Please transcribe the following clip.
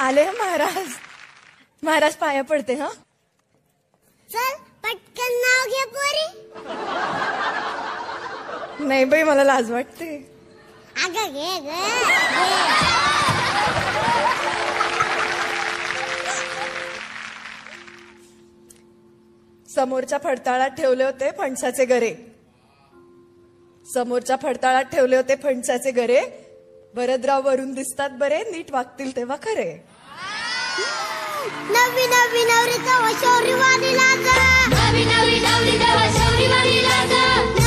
आले महाराज. महाराज पाया पडते. हा चल पटकन नाव घे पोरी. नाही बाई मला लाज वाटते. अगं घे ग. समोरच्या फडताळात ठेवले होते फणसाचे गरे. समोरच्या फडताळात ठेवले होते फणसाचे गरे. भरतराव वरून दिसतात बरे, नीट वागतील तेव्हा खरे. नवी नवी नवरी तेव्हा शौर्यवाणी लाज. नवी नवी नवरी तेव्हा शौर्यवाणी लाज.